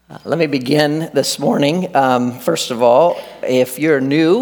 Let me begin this morning. First of all, if you're new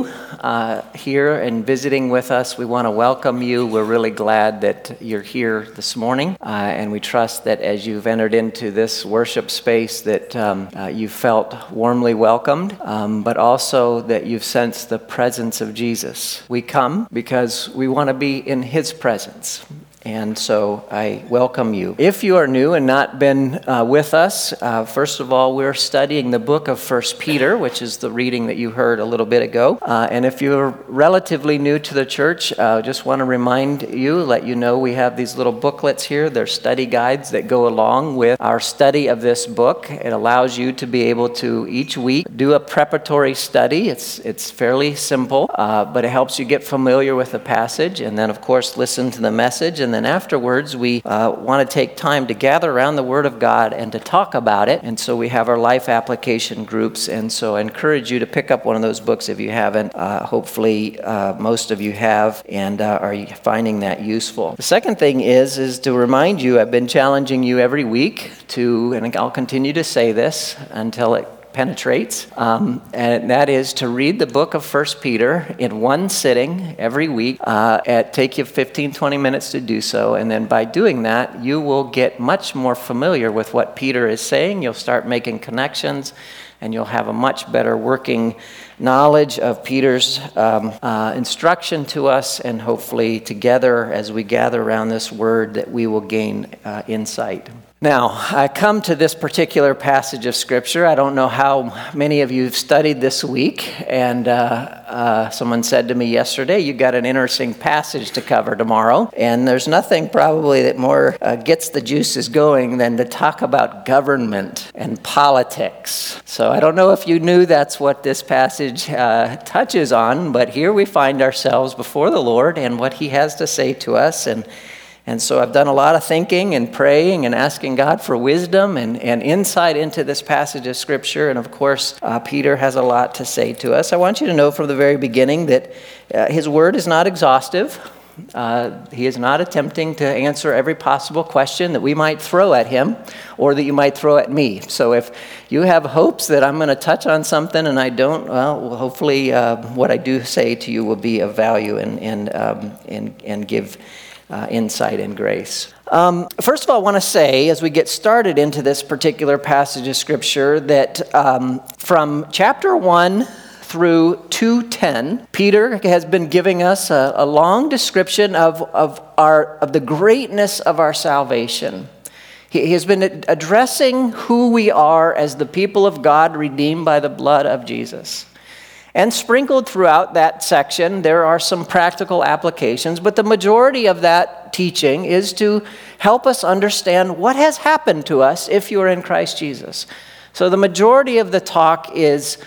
here and visiting with us, we want to welcome you. We're really glad that you're here this morning, and we trust that as you've entered into this worship space that you felt warmly welcomed, but also that you've sensed the presence of Jesus. We come because we want to be in His presence. And so I welcome you. If you are new and not been with us, first of all, we're studying the book of 1 Peter, which is the reading that you heard a little bit ago. And if you're relatively new to the church, just want to remind you, let you know we have these little booklets here. They're study guides that go along with our study of this book. It allows you to be able to each week do a preparatory study. It's fairly simple, but it helps you get familiar with the passage, and then of course listen to the message. And then afterwards, we want to take time to gather around the Word of God and to talk about it. And so we have our life application groups. And so I encourage you to pick up one of those books if you haven't. Hopefully, most of you have and are finding that useful. The second thing is to remind you, I've been challenging you every week to, and I'll continue to say this until it penetrates, and that is to read the book of 1 Peter in one sitting every week. Take you 15-20 minutes to do so, and then by doing that, you will get much more familiar with what Peter is saying. You'll start making connections, and you'll have a much better working knowledge of Peter's instruction to us, and hopefully together, as we gather around this word, that we will gain insight. Now, I come to this particular passage of Scripture. I don't know how many of you have studied this week, and someone said to me yesterday, you got an interesting passage to cover tomorrow, and there's nothing probably that more gets the juices going than to talk about government and politics. So I don't know if you knew that's what this passage touches on, but here we find ourselves before the Lord and what He has to say to us, and so I've done a lot of thinking and praying and asking God for wisdom and insight into this passage of Scripture. And of course, Peter has a lot to say to us. I want you to know from the very beginning that his word is not exhaustive. He is not attempting to answer every possible question that we might throw at him or that you might throw at me. So if you have hopes that I'm going to touch on something and I don't, well, hopefully what I do say to you will be of value and give insight and grace. First of all, I want to say, as we get started into this particular passage of Scripture, that from chapter 1 through 2:10, Peter has been giving us a long description of the greatness of our salvation. He has been addressing who we are as the people of God redeemed by the blood of Jesus. And sprinkled throughout that section, there are some practical applications, but the majority of that teaching is to help us understand what has happened to us if you are in Christ Jesus. So the majority of the talk is,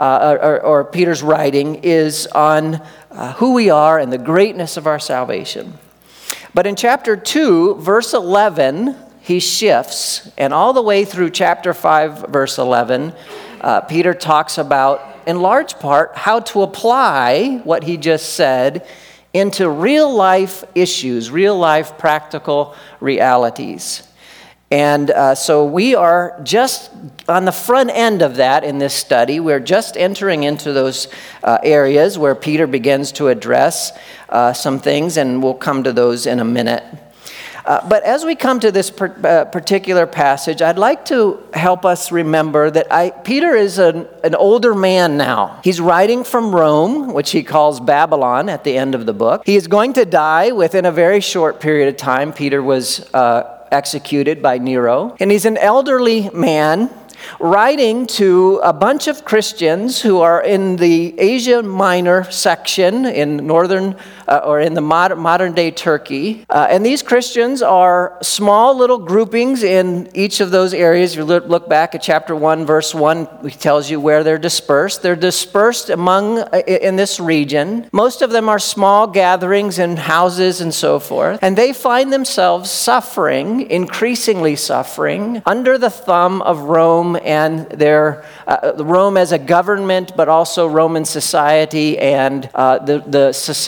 or Peter's writing, is on who we are and the greatness of our salvation. But in chapter 2, verse 11, he shifts, and all the way through chapter 5, verse 11, Peter talks about, in large part, how to apply what he just said into real life issues, real life practical realities. And so we are just on the front end of that in this study. We're just entering into those areas where Peter begins to address some things, and we'll come to those in a minute. But as we come to this particular passage, I'd like to help us remember that Peter is an older man now. He's writing from Rome, which he calls Babylon at the end of the book. He is going to die within a very short period of time. Peter was executed by Nero. And he's an elderly man writing to a bunch of Christians who are in the Asia Minor section in northern or in the modern day Turkey. And these Christians are small little groupings in each of those areas. You look back at chapter 1, verse 1, it tells you where they're dispersed. They're dispersed in this region. Most of them are small gatherings in houses and so forth. And they find themselves suffering, increasingly suffering, under the thumb of Rome and their Rome as a government, but also Roman society and the society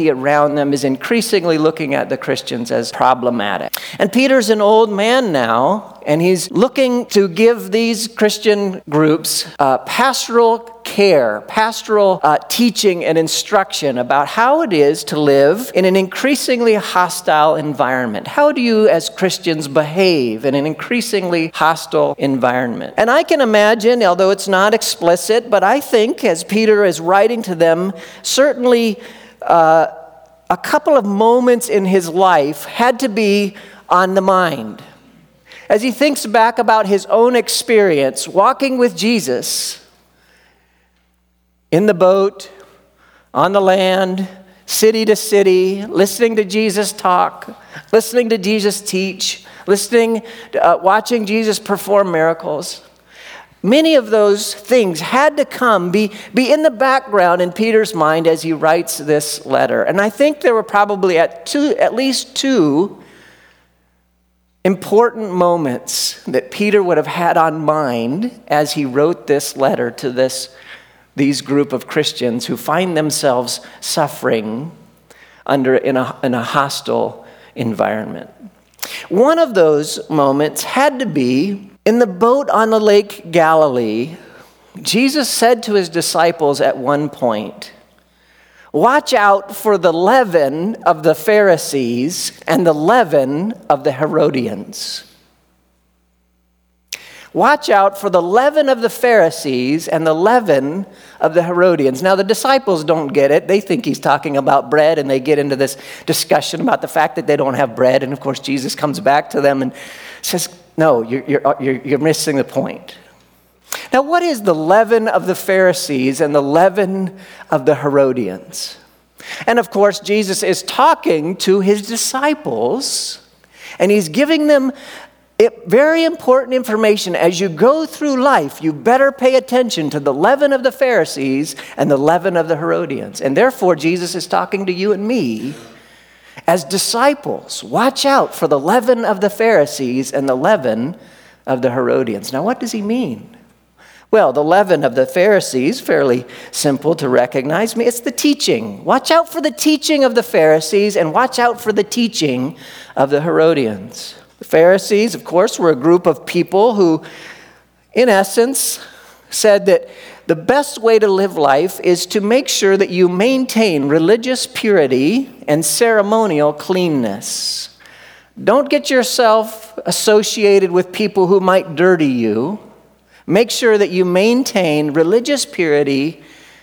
society around them is increasingly looking at the Christians as problematic. And Peter's an old man now, and he's looking to give these Christian groups pastoral care, pastoral teaching and instruction about how it is to live in an increasingly hostile environment. How do you as Christians behave in an increasingly hostile environment? And I can imagine, although it's not explicit, but I think as Peter is writing to them, certainly a couple of moments in his life had to be on the mind. As he thinks back about his own experience walking with Jesus in the boat, on the land, city to city, listening to Jesus talk, listening to Jesus teach, watching Jesus perform miracles. Many of those things had to be in the background in Peter's mind as he writes this letter. And I think there were probably at least two important moments that Peter would have had on mind as he wrote this letter to these group of Christians who find themselves suffering in a hostile environment. One of those moments had to be in the boat on the Lake Galilee. Jesus said to his disciples at one point, "Watch out for the leaven of the Pharisees and the leaven of the Herodians." Watch out for the leaven of the Pharisees and the leaven of the Herodians. Now, the disciples don't get it. They think he's talking about bread, and they get into this discussion about the fact that they don't have bread. And, of course, Jesus comes back to them and says, no, you're missing the point. Now, what is the leaven of the Pharisees and the leaven of the Herodians? And, of course, Jesus is talking to his disciples, and he's giving them very important information. As you go through life, you better pay attention to the leaven of the Pharisees and the leaven of the Herodians. And therefore, Jesus is talking to you and me as disciples. Watch out for the leaven of the Pharisees and the leaven of the Herodians. Now, what does he mean? Well, the leaven of the Pharisees, fairly simple to recognize. It's the teaching. Watch out for the teaching of the Pharisees and watch out for the teaching of the Herodians. The Pharisees, of course, were a group of people who, in essence, said that the best way to live life is to make sure that you maintain religious purity and ceremonial cleanness. Don't get yourself associated with people who might dirty you. Make sure that you maintain religious purity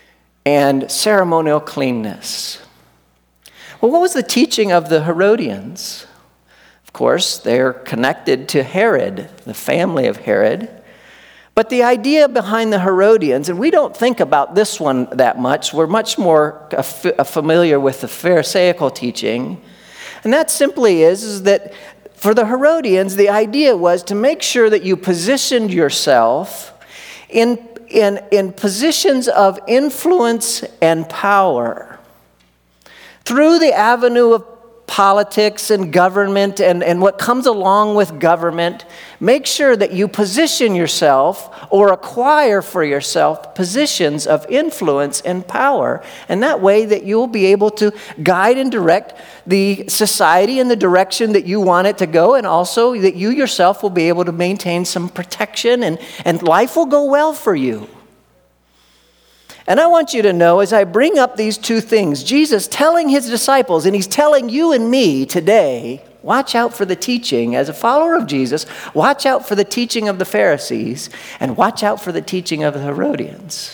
and ceremonial cleanness. Well, what was the teaching of the Herodians? Of course, they're connected to Herod, the family of Herod. But the idea behind the Herodians, and we don't think about this one that much, we're much more familiar with the Pharisaical teaching, and that simply is that for the Herodians, the idea was to make sure that you positioned yourself in positions of influence and power through the avenue of politics and government and what comes along with government. Make sure that you position yourself or acquire for yourself positions of influence and power. And that way that you'll be able to guide and direct the society in the direction that you want it to go, and also that you yourself will be able to maintain some protection and life will go well for you. And I want you to know, as I bring up these two things, Jesus telling his disciples, and he's telling you and me today, watch out for the teaching. As a follower of Jesus, watch out for the teaching of the Pharisees, and watch out for the teaching of the Herodians.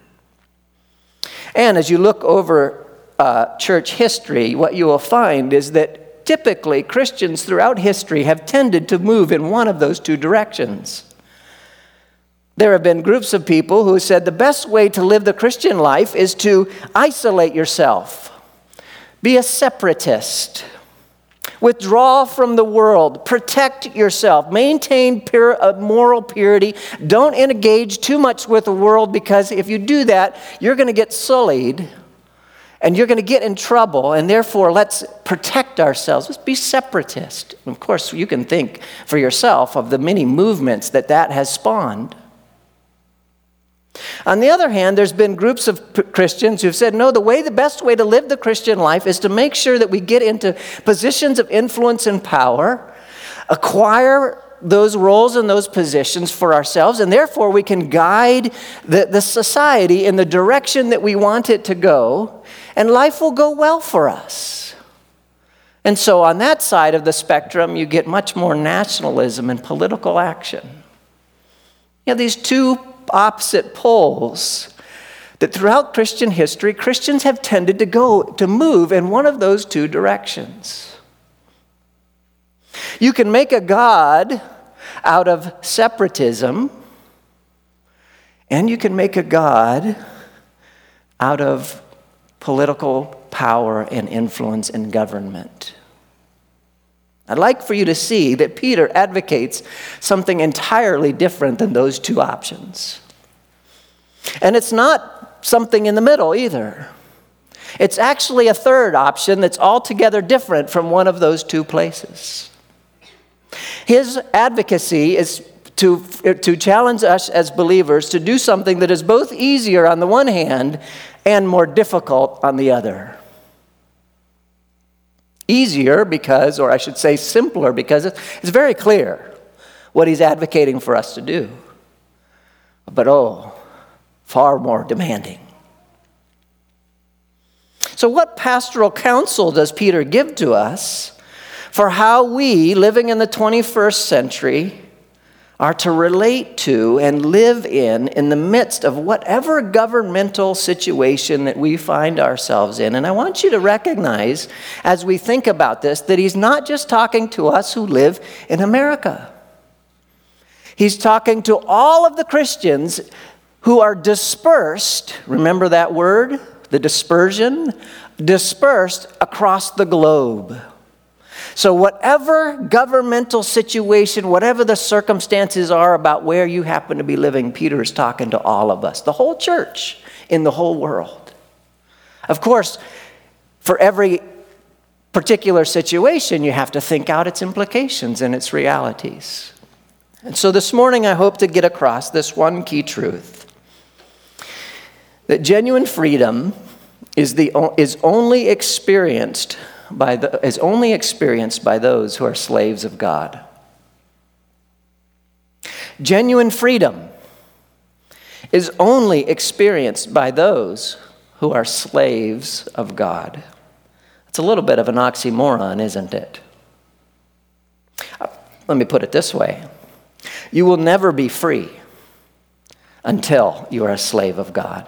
And as you look over church history, what you will find is that typically Christians throughout history have tended to move in one of those two directions. There have been groups of people who said the best way to live the Christian life is to isolate yourself, be a separatist, withdraw from the world, protect yourself, maintain moral purity, don't engage too much with the world, because if you do that, you're going to get sullied and you're going to get in trouble, and therefore let's protect ourselves. Let's be separatist. And of course, you can think for yourself of the many movements that has spawned. On the other hand, there's been groups of Christians who've said, no, the best way to live the Christian life is to make sure that we get into positions of influence and power, acquire those roles and those positions for ourselves, and therefore we can guide the society in the direction that we want it to go, and life will go well for us. And so on that side of the spectrum, you get much more nationalism and political action. You have these two opposite poles that throughout Christian history, Christians have tended to move in one of those two directions. You can make a God out of separatism, and you can make a God out of political power and influence and government. I'd like for you to see that Peter advocates something entirely different than those two options. And it's not something in the middle either. It's actually a third option that's altogether different from one of those two places. His advocacy is to challenge us as believers to do something that is both easier on the one hand and more difficult on the other. Easier because, or I should say simpler, because it's very clear what he's advocating for us to do. But far more demanding. So what pastoral counsel does Peter give to us for how we, living in the 21st century, are to relate to and live in the midst of whatever governmental situation that we find ourselves in? And I want you to recognize, as we think about this, that he's not just talking to us who live in America. He's talking to all of the Christians who are dispersed, remember that word, the dispersion, dispersed across the globe. So whatever governmental situation, whatever the circumstances are about where you happen to be living, Peter is talking to all of us, the whole church in the whole world. Of course, for every particular situation, you have to think out its implications and its realities. And so this morning, I hope to get across this one key truth, that genuine freedom is only experienced by those who are slaves of God. Genuine freedom is only experienced by those who are slaves of God. It's a little bit of an oxymoron, isn't it? Let me put it this way. You will never be free until you are a slave of God.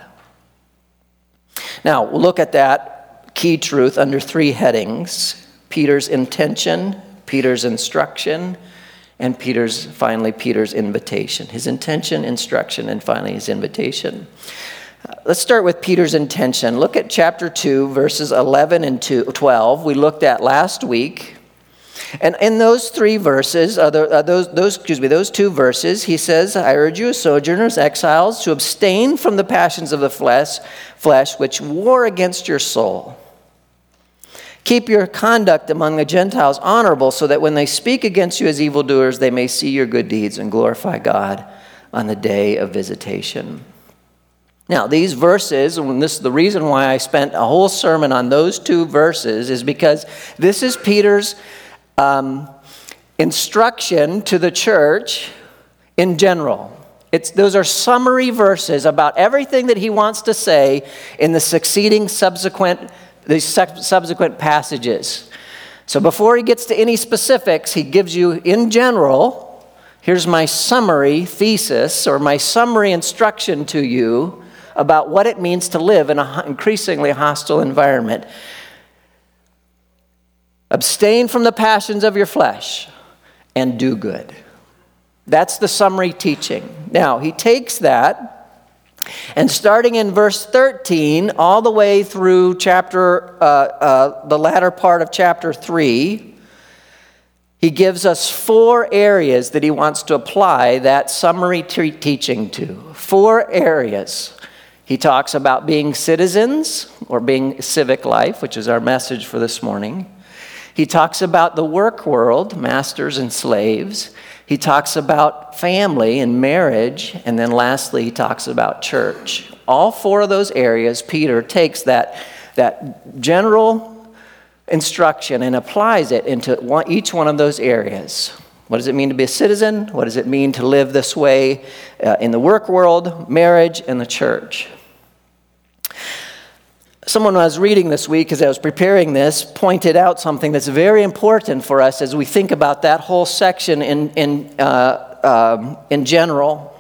Now, we'll look at that key truth under three headings: Peter's intention, Peter's instruction, and finally Peter's invitation. His intention, instruction, and finally his invitation. Let's start with Peter's intention. Look at chapter 2, verses 11 and 12. We looked at last week. And in those three verses, those two verses, he says, I urge you as sojourners, exiles, to abstain from the passions of the flesh which war against your soul. Keep your conduct among the Gentiles honorable, so that when they speak against you as evildoers, they may see your good deeds and glorify God on the day of visitation. Now, these verses, and this is the reason why I spent a whole sermon on those two verses, is because this is Peter's instruction to the church in general. Those are summary verses about everything that he wants to say in the subsequent passages. So before he gets to any specifics, he gives you, in general, here's my summary thesis or my summary instruction to you about what it means to live in an increasingly hostile environment. Abstain from the passions of your flesh and do good. That's the summary teaching. Now, he takes that, and starting in verse 13, all the way through the latter part of chapter 3, he gives us 4 areas that he wants to apply that summary teaching to. 4 areas. He talks about being citizens, or being civic life, which is our message for this morning. He talks about the work world, masters and slaves. He talks about family and marriage, and then lastly, he talks about church. All four of those areas, Peter takes that general instruction and applies it into each one of those areas. What does it mean to be a citizen? What does it mean to live this way in the work world, marriage, and the church? Someone I was reading this week as I was preparing this pointed out something that's very important for us as we think about that whole section in general.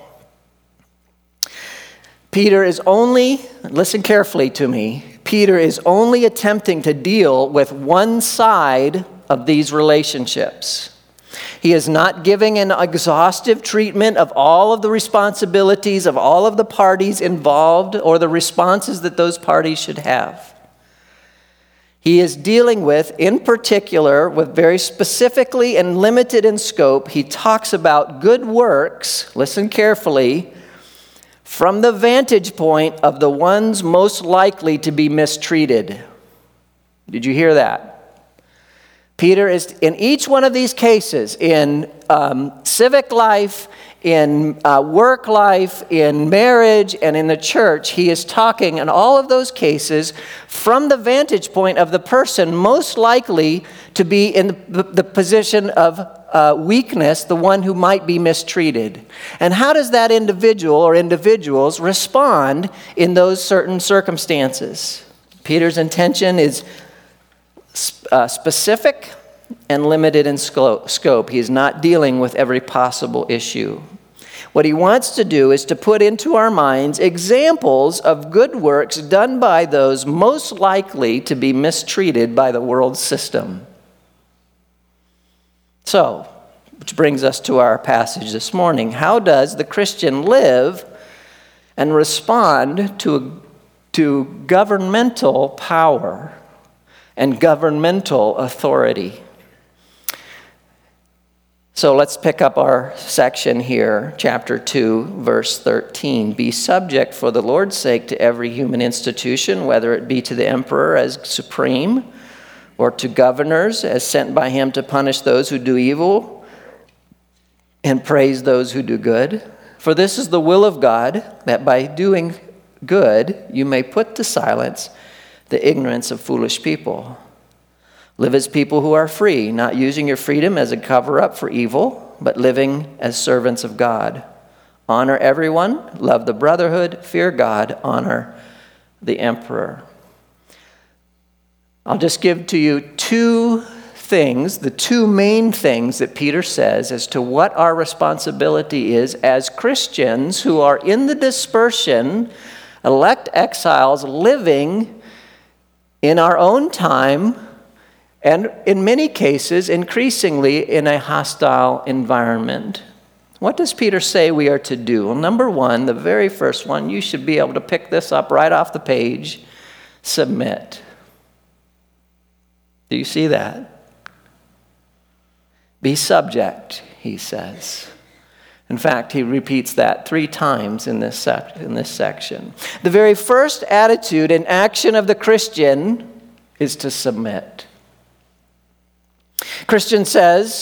Peter is only, listen carefully to me, Peter is only attempting to deal with one side of these relationships. He is not giving an exhaustive treatment of all of the responsibilities of all of the parties involved or the responses that those parties should have. He is dealing with, in particular, with very specifically and limited in scope, he talks about good works, listen carefully, from the vantage point of the ones most likely to be mistreated. Did you hear that? Peter is, in each one of these cases, in civic life, in work life, in marriage, and in the church, he is talking in all of those cases from the vantage point of the person most likely to be in the position of weakness, the one who might be mistreated. And how does that individual or individuals respond in those certain circumstances? Peter's intention is specific and limited in scope. He's not dealing with every possible issue. What he wants to do is to put into our minds examples of good works done by those most likely to be mistreated by the world system. So, which brings us to our passage this morning. How does the Christian live and respond to governmental power and governmental authority? So let's pick up our section here, chapter 2, verse 13. Be subject for the Lord's sake to every human institution, whether it be to the emperor as supreme, or to governors as sent by him to punish those who do evil and praise those who do good. For this is the will of God, that by doing good you may put to silence the ignorance of foolish people. Live as people who are free, not using your freedom as a cover-up for evil, but living as servants of God. Honor everyone, love the brotherhood, fear God, honor the emperor. I'll just give to you two things, the two main things that Peter says as to what our responsibility is as Christians who are in the dispersion, elect exiles, living in our own time, and in many cases, increasingly in a hostile environment. What does Peter say we are to do? Well, number one, the very first one, you should be able to pick this up right off the page. Submit. Do you see that? Be subject, he says. In fact, he repeats that 3 times in this section. The very first attitude and action of the Christian is to submit. Christians,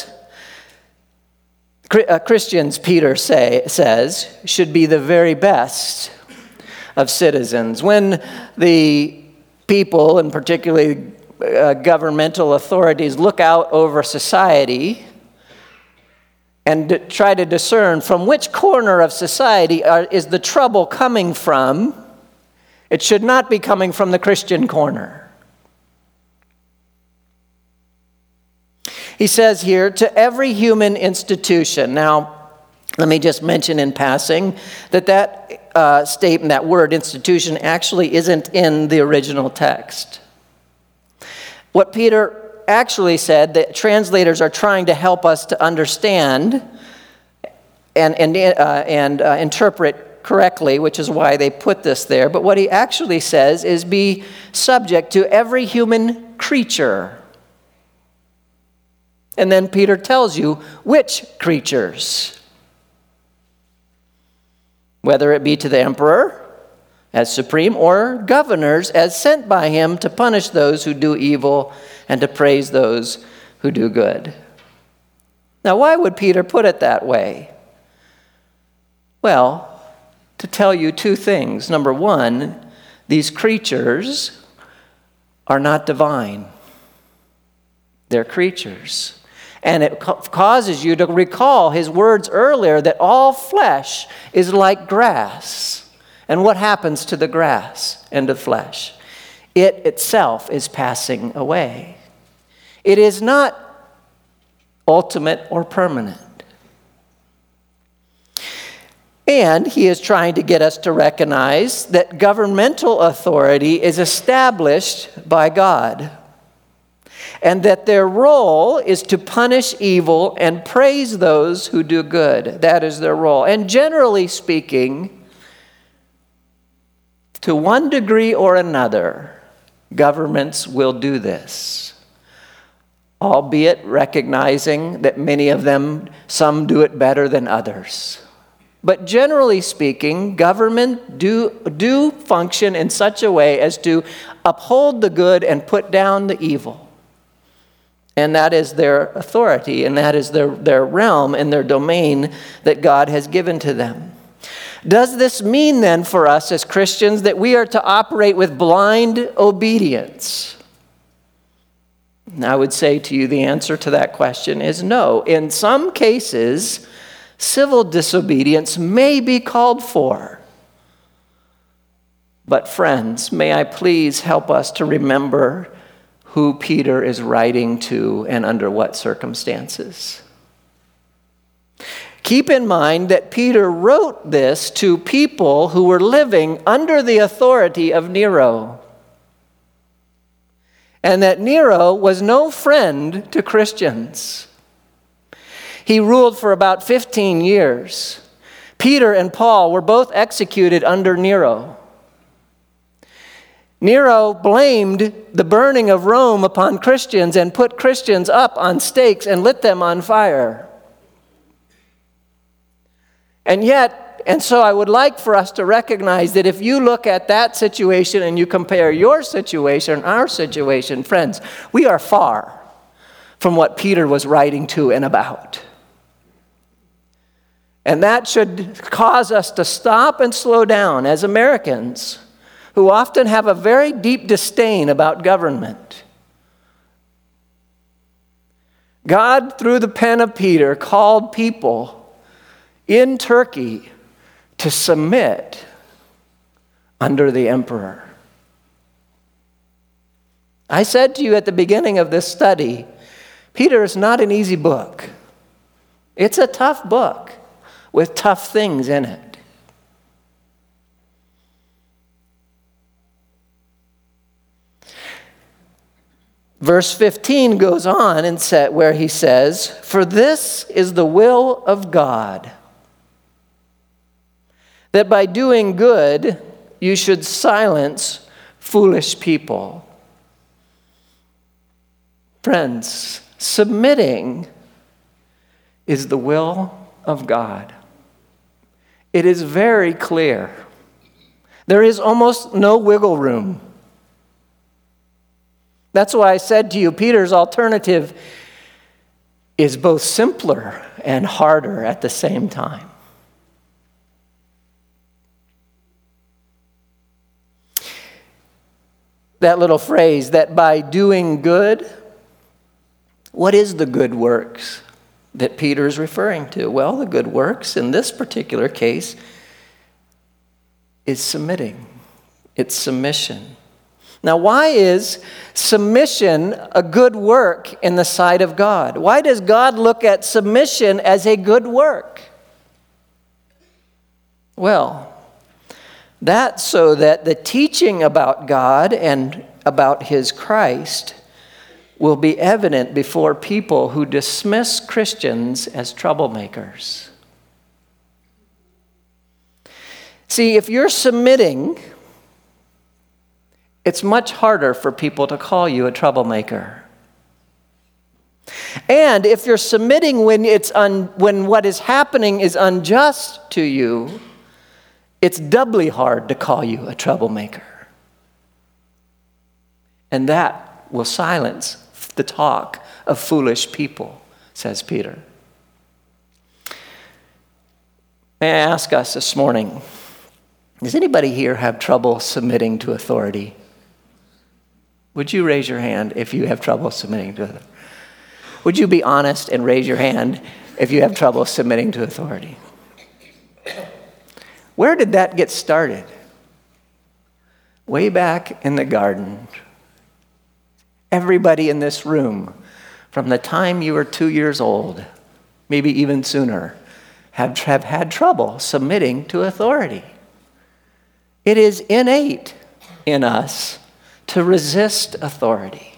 Peter says, should be the very best of citizens. When the people, and particularly governmental authorities, look out over society and try to discern from which corner of society is the trouble coming from, it should not be coming from the Christian corner. He says here, to every human institution. Now, let me just mention in passing that statement, that word institution, actually isn't in the original text. What Peter actually said, that translators are trying to help us to understand and interpret correctly, which is why they put this there. But what he actually says is be subject to every human creature. And then Peter tells you which creatures. Whether it be to the emperor as supreme or governors as sent by him to punish those who do evil and to praise those who do good. Now, why would Peter put it that way? Well, to tell you two things. Number one, these creatures are not divine. They're creatures. And it causes you to recall his words earlier that all flesh is like grass. And what happens to the grass and the flesh? It itself is passing away. It is not ultimate or permanent. And he is trying to get us to recognize that governmental authority is established by God, and that their role is to punish evil and praise those who do good. That is their role. And generally speaking, to one degree or another, governments will do this, albeit recognizing that many of them, some do it better than others. But generally speaking, government do function in such a way as to uphold the good and put down the evil. And that is their authority, and that is their realm and their domain that God has given to them. Does this mean then for us as Christians that we are to operate with blind obedience? And I would say to you the answer to that question is no. In some cases, civil disobedience may be called for. But friends, may I please help us to remember who Peter is writing to and under what circumstances. Keep in mind that Peter wrote this to people who were living under the authority of Nero, and that Nero was no friend to Christians. He ruled for about 15 years. Peter and Paul were both executed under Nero. Nero blamed the burning of Rome upon Christians and put Christians up on stakes and lit them on fire. And so I would like for us to recognize that if you look at that situation and you compare your situation, our situation, friends, we are far from what Peter was writing to and about. And that should cause us to stop and slow down as Americans who often have a very deep disdain about government. God, through the pen of Peter, called people in Turkey to submit under the emperor. I said to you at the beginning of this study, Peter is not an easy book. It's a tough book with tough things in it. Verse 15 goes on and where he says, "For this is the will of God, that by doing good you should silence foolish people." Friends, submitting is the will of God. It is very clear. There is almost no wiggle room. That's why I said to you, Peter's alternative is both simpler and harder at the same time. That little phrase, that by doing good, what is the good works that Peter is referring to? Well, the good works in this particular case is submitting. It's submission. Now, why is submission a good work in the sight of God? Why does God look at submission as a good work? Well, that's so that the teaching about God and about his Christ will be evident before people who dismiss Christians as troublemakers. See, if you're submitting, it's much harder for people to call you a troublemaker. And if you're submitting when what is happening is unjust to you, it's doubly hard to call you a troublemaker. And that will silence the talk of foolish people, says Peter. May I ask us this morning, does anybody here have trouble submitting to authority? Would you raise your hand if you have trouble submitting to authority? Would you be honest and raise your hand if you have trouble submitting to authority? Where did that get started? Way back in the garden. Everybody in this room, from the time you were 2 years old, maybe even sooner, have had trouble submitting to authority. It is innate in us to resist authority.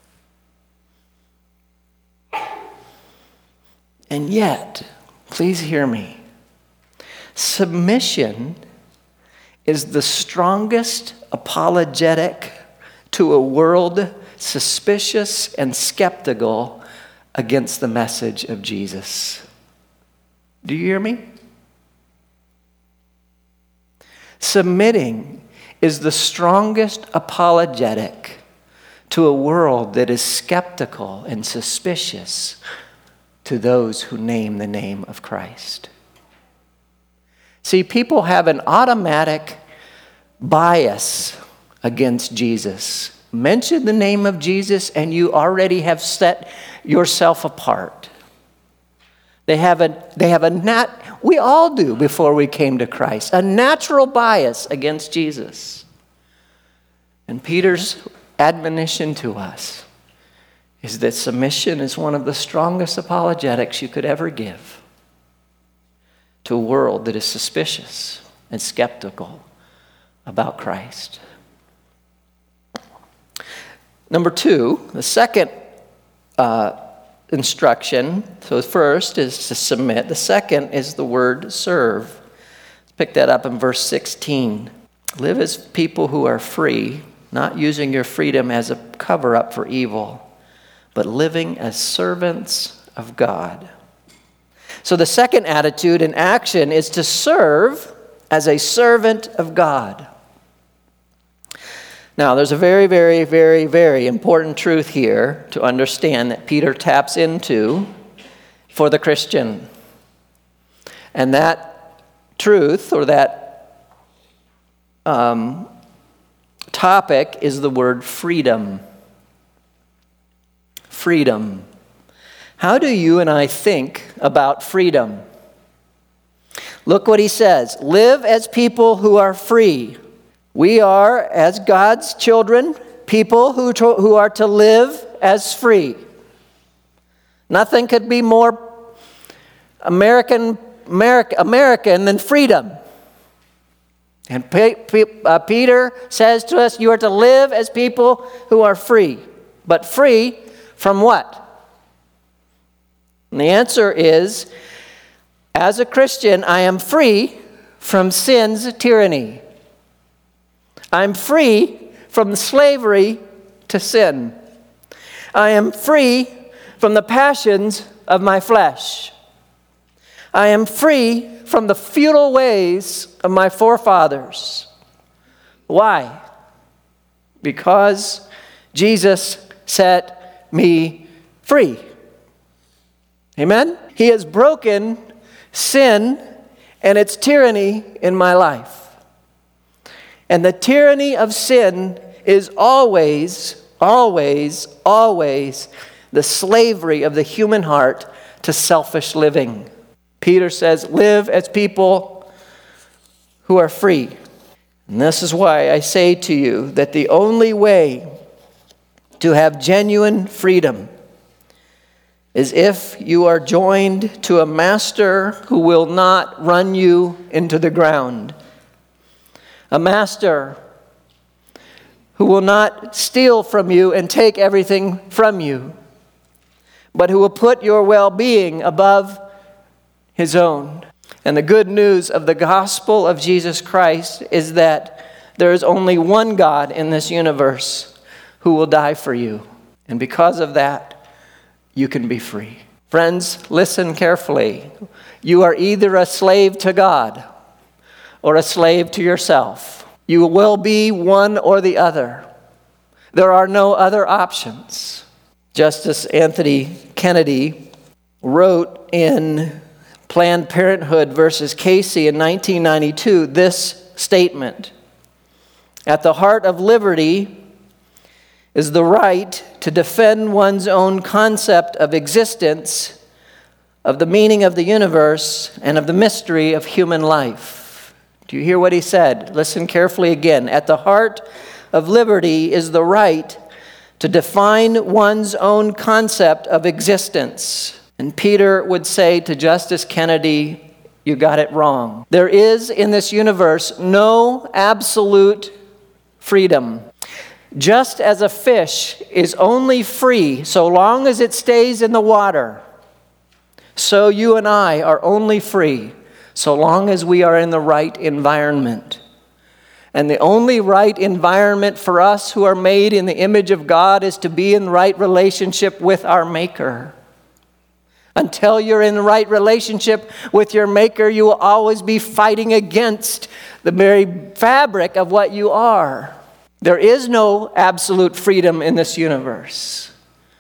And yet, please hear me, submission is the strongest apologetic to a world suspicious and skeptical against the message of Jesus. Do you hear me? Submitting is the strongest apologetic to a world that is skeptical and suspicious to those who name the name of Christ. See, people have an automatic bias against Jesus. Mention the name of Jesus and you already have set yourself apart. We all do before we came to Christ, a natural bias against Jesus. And Peter's admonition to us is that submission is one of the strongest apologetics you could ever give to a world that is suspicious and skeptical about Christ. Number two, the second instruction, so the first is to submit. The second is the word serve. Let's pick that up in verse 16. Live as people who are free, not using your freedom as a cover-up for evil, but living as servants of God. So the second attitude and action is to serve as a servant of God. Now, there's a very, very, very, very important truth here to understand that Peter taps into for the Christian. And that truth, or that topic, is the word freedom. Freedom. How do you and I think about freedom? Look what he says. Live as people who are free. We are, as God's children, people who are to live as free. Nothing could be more American than freedom. And Peter says to us, you are to live as people who are free. But free from what? And the answer is, as a Christian, I am free from sin's tyranny. I'm free from slavery to sin. I am free from the passions of my flesh. I am free from the futile ways of my forefathers. Why? Because Jesus set me free. Amen? He has broken sin and its tyranny in my life. And the tyranny of sin is always, always, always the slavery of the human heart to selfish living. Peter says, live as people who are free. And this is why I say to you that the only way to have genuine freedom is if you are joined to a master who will not run you into the ground. A master who will not steal from you and take everything from you, but who will put your well-being above his own. And the good news of the gospel of Jesus Christ is that there is only one God in this universe who will die for you. And because of that, you can be free. Friends, listen carefully. You are either a slave to God or a slave to yourself. You will be one or the other. There are no other options. Justice Anthony Kennedy wrote in Planned Parenthood versus Casey in 1992, this statement: "At the heart of liberty is the right to defend one's own concept of existence, of the meaning of the universe, and of the mystery of human life." Do you hear what he said? Listen carefully again. At the heart of liberty is the right to define one's own concept of existence. And Peter would say to Justice Kennedy, "You got it wrong. There is in this universe no absolute freedom. Just as a fish is only free so long as it stays in the water, so you and I are only free so long as we are in the right environment. And the only right environment for us who are made in the image of God is to be in the right relationship with our Maker. Until you're in the right relationship with your Maker, you will always be fighting against the very fabric of what you are. There is no absolute freedom in this universe.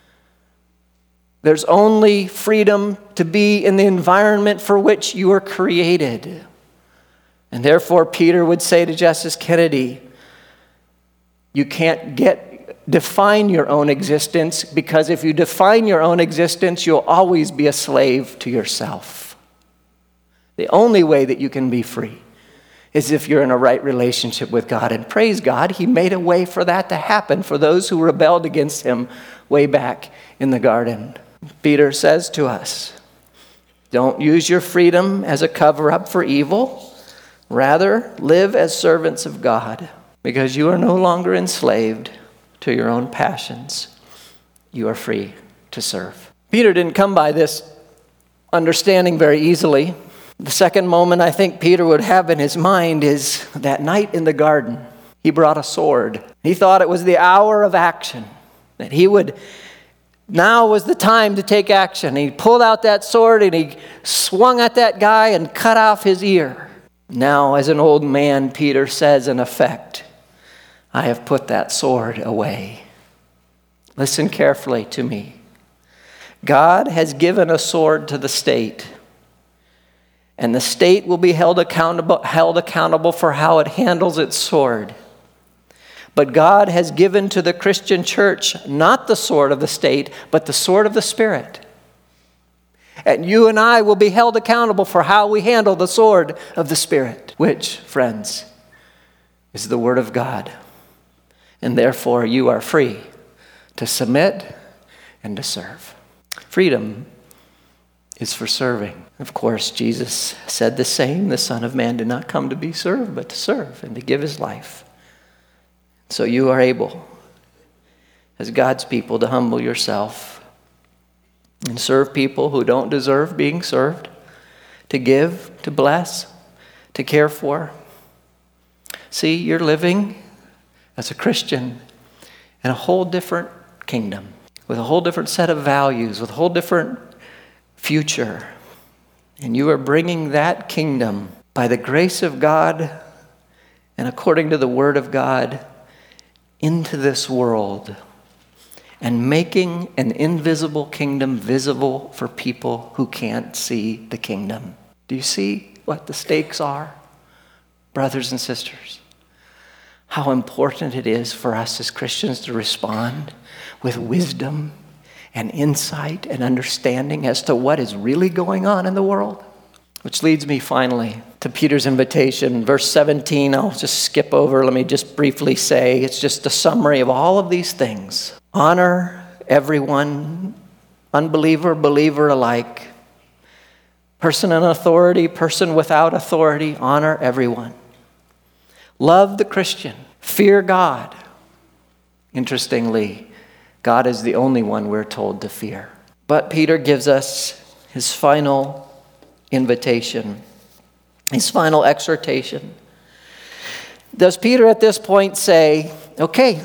There's only freedom to be in the environment for which you were created." And therefore, Peter would say to Justice Kennedy, you can't define your own existence, because if you define your own existence, you'll always be a slave to yourself. The only way that you can be free is if you're in a right relationship with God. And praise God, He made a way for that to happen for those who rebelled against Him way back in the garden. Peter says to us, don't use your freedom as a cover-up for evil. Rather, live as servants of God, because you are no longer enslaved to your own passions. You are free to serve. Peter didn't come by this understanding very easily. The second moment I think Peter would have in his mind is that night in the garden. He brought a sword. He thought it was the hour of action, that now was the time to take action. He pulled out that sword and he swung at that guy and cut off his ear. Now, as an old man, Peter says in effect, I have put that sword away. Listen carefully to me. God has given a sword to the state, and the state will be held accountable for how it handles its sword. But God has given to the Christian church not the sword of the state, but the sword of the Spirit. And you and I will be held accountable for how we handle the sword of the Spirit, which, friends, is the Word of God. And therefore, you are free to submit and to serve. Freedom is for serving. Of course, Jesus said the same. The Son of Man did not come to be served, but to serve and to give his life. So you are able, as God's people, to humble yourself and serve people who don't deserve being served, to give, to bless, to care for. See, you're living as a Christian in a whole different kingdom, with a whole different set of values, with a whole different future. And you are bringing that kingdom by the grace of God and according to the Word of God into this world and making an invisible kingdom visible for people who can't see the kingdom. Do you see what the stakes are, brothers and sisters? How important it is for us as Christians to respond with wisdom and insight and understanding as to what is really going on in the world. Which leads me finally to Peter's invitation. Verse 17, I'll just skip over. Let me just briefly say, it's just a summary of all of these things. Honor everyone, unbeliever, believer alike. Person in authority, person without authority, honor everyone. Love the Christian. Fear God. Interestingly, God is the only one we're told to fear. But Peter gives us his final invitation, his final exhortation. Does Peter at this point say, okay,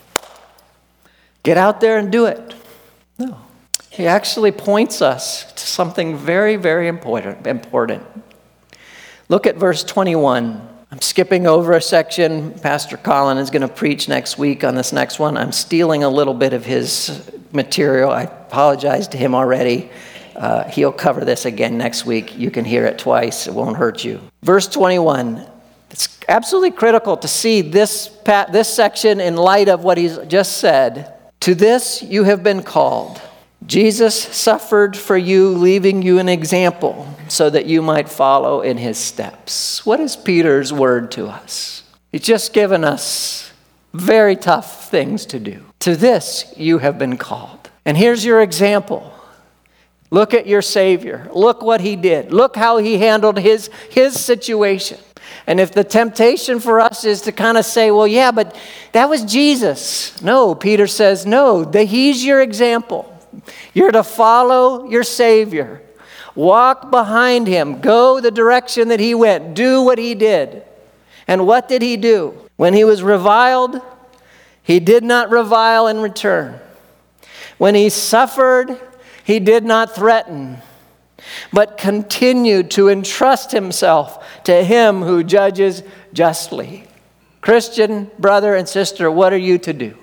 get out there and do it? No. He actually points us to something very, very important. Look at verse 21. I'm skipping over a section. Pastor Colin is going to preach next week on this next one. I'm stealing a little bit of his material. I apologize to him already. He'll cover this again next week. You can hear it twice. It won't hurt you. Verse 21. It's absolutely critical to see this section in light of what he's just said. To this you have been called. Jesus suffered for you, leaving you an example so that you might follow in his steps. What is Peter's word to us? He's just given us very tough things to do. To this you have been called. And here's your example. Look at your Savior. Look what he did. Look how he handled his situation. And if the temptation for us is to kind of say, well, yeah, but that was Jesus. No, Peter says, no, he's your example. You're to follow your Savior. Walk behind him. Go the direction that he went. Do what he did. And what did he do? When he was reviled, he did not revile in return. When he suffered, he did not threaten, but continued to entrust himself to him who judges justly. Christian brother and sister, what are you to do?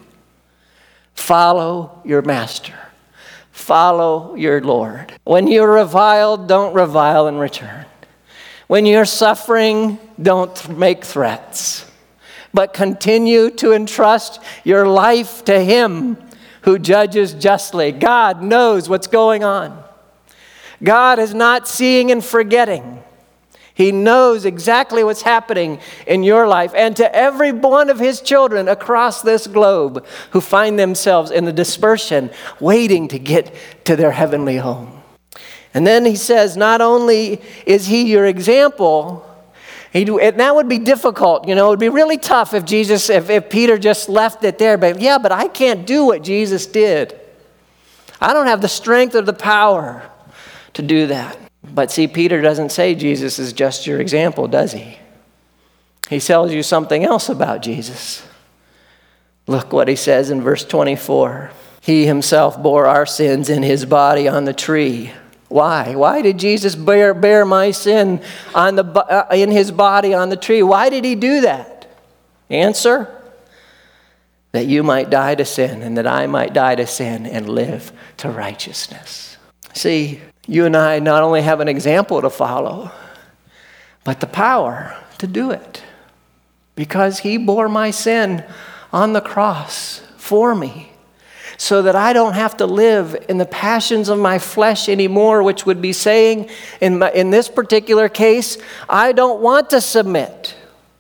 Follow your master. Follow your Lord. When you're reviled, don't revile in return. When you're suffering, don't make threats, but continue to entrust your life to him who judges justly. God knows what's going on. God is not seeing and forgetting. He knows exactly what's happening in your life and to every one of his children across this globe who find themselves in the dispersion, waiting to get to their heavenly home. And then he says, not only is he your example, and that would be difficult. It would be really tough if Peter just left it there. But I can't do what Jesus did. I don't have the strength or the power to do that. But see, Peter doesn't say Jesus is just your example, does he? He tells you something else about Jesus. Look what he says in verse 24. He himself bore our sins in his body on the tree. Why? Why did Jesus bear my sin in his body on the tree? Why did he do that? Answer, that you might die to sin and that I might die to sin and live to righteousness. See, you and I not only have an example to follow, but the power to do it. Because he bore my sin on the cross for me, so that I don't have to live in the passions of my flesh anymore, which would be saying, in this particular case, I don't want to submit.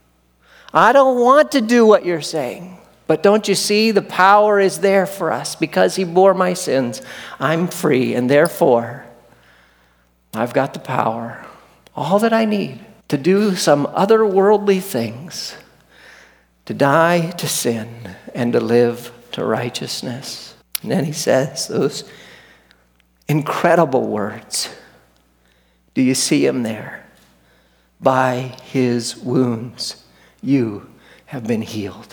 I don't want to do what you're saying. But don't you see, the power is there for us. Because he bore my sins, I'm free, and therefore, I've got the power, all that I need, to do some otherworldly things, to die to sin and to live to righteousness. And then he says those incredible words. Do you see him there? By his wounds, you have been healed.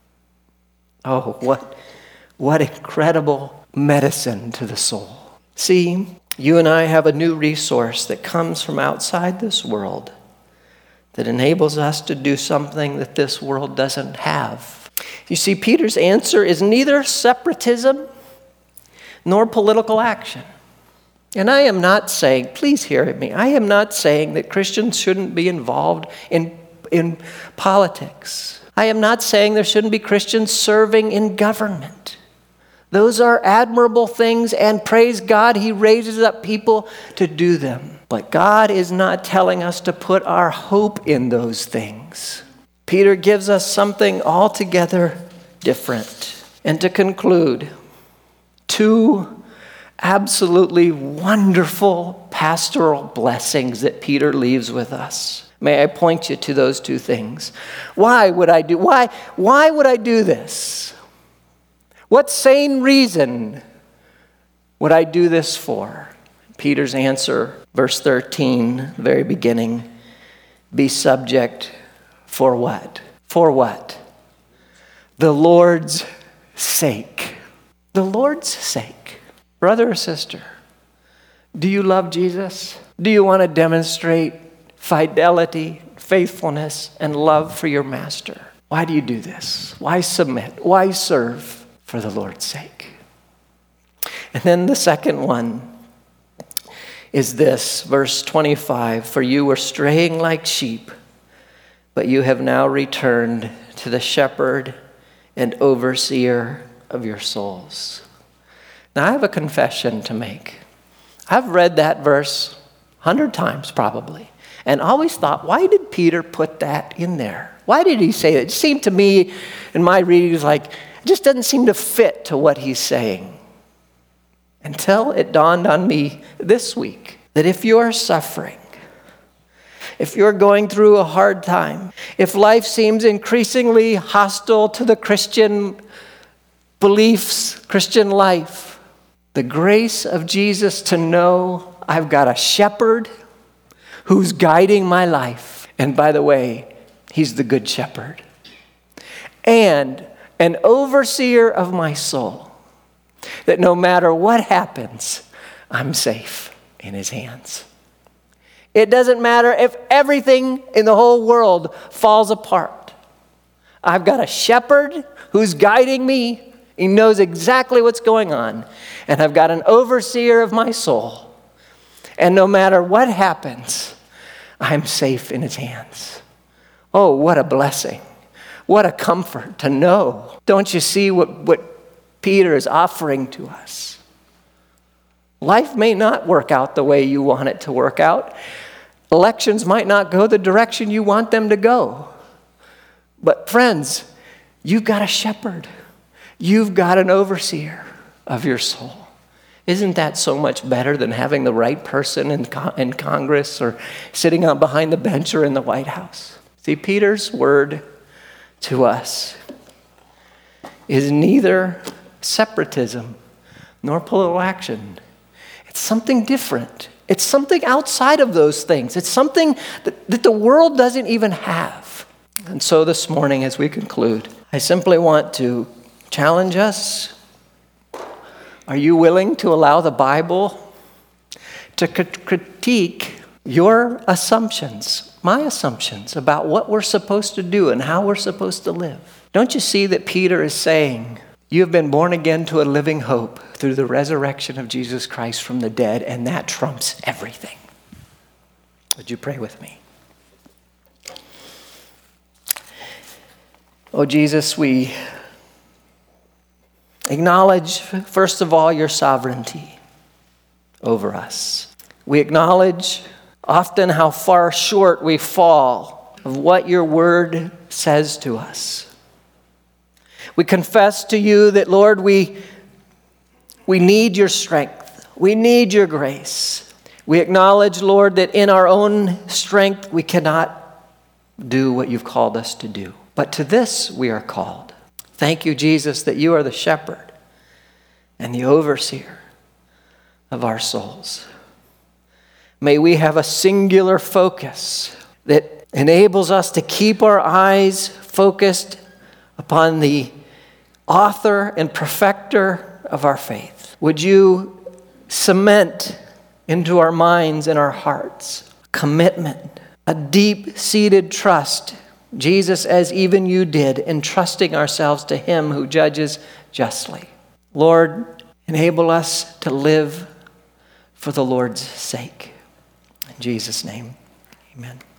Oh, what incredible medicine to the soul. See, you and I have a new resource that comes from outside this world that enables us to do something that this world doesn't have. You see, Peter's answer is neither separatism nor political action. And I am not saying, please hear me, I am not saying that Christians shouldn't be involved in politics. I am not saying there shouldn't be Christians serving in government. Those are admirable things, and praise God, he raises up people to do them. But God is not telling us to put our hope in those things. Peter gives us something altogether different. And to conclude, two absolutely wonderful pastoral blessings that Peter leaves with us. May I point you to those two things? Why would I do this? What sane reason would I do this for? Peter's answer, verse 13, the very beginning, be subject for what? For what? The Lord's sake. The Lord's sake. Brother or sister, do you love Jesus? Do you want to demonstrate fidelity, faithfulness, and love for your master? Why do you do this? Why submit? Why serve? For the Lord's sake. And then the second one, is this, verse 25, "For you were straying like sheep, but you have now returned to the shepherd and overseer of your souls." Now I have a confession to make. I've read that verse 100 times probably, and always thought, why did Peter put that in there? Why did he say that? It seemed to me in my readings like it just doesn't seem to fit to what he's saying. Until it dawned on me this week that if you're suffering, if you're going through a hard time, if life seems increasingly hostile to the Christian beliefs, Christian life, the grace of Jesus to know I've got a shepherd who's guiding my life. And by the way, he's the good shepherd. And an overseer of my soul, that no matter what happens, I'm safe in his hands. It doesn't matter if everything in the whole world falls apart. I've got a shepherd who's guiding me. He knows exactly what's going on. And I've got an overseer of my soul. And no matter what happens, I'm safe in his hands. Oh, what a blessing. What a comfort to know. Don't you see what Peter is offering to us? Life may not work out the way you want it to work out. Elections might not go the direction you want them to go. But friends, you've got a shepherd. You've got an overseer of your soul. Isn't that so much better than having the right person in Congress or sitting on behind the bench or in the White House? See, Peter's word to us is neither separatism nor political action. It's something different. It's something outside of those things. It's something that the world doesn't even have. And so this morning, as we conclude, I simply want to challenge us. Are you willing to allow the Bible to critique your assumptions, my assumptions about what we're supposed to do and how we're supposed to live? Don't you see that Peter is saying, you have been born again to a living hope through the resurrection of Jesus Christ from the dead, and that trumps everything. Would you pray with me? Oh, Jesus, we acknowledge, first of all, your sovereignty over us. We acknowledge often how far short we fall of what your word says to us. We confess to you that, Lord, we need your strength. We need your grace. We acknowledge, Lord, that in our own strength we cannot do what you've called us to do. But to this we are called. Thank you, Jesus, that you are the shepherd and the overseer of our souls. May we have a singular focus that enables us to keep our eyes focused upon the author and perfecter of our faith. Would you cement into our minds and our hearts commitment, a deep-seated trust, Jesus, as even you did, entrusting ourselves to him who judges justly. Lord, enable us to live for the Lord's sake. In Jesus' name, amen.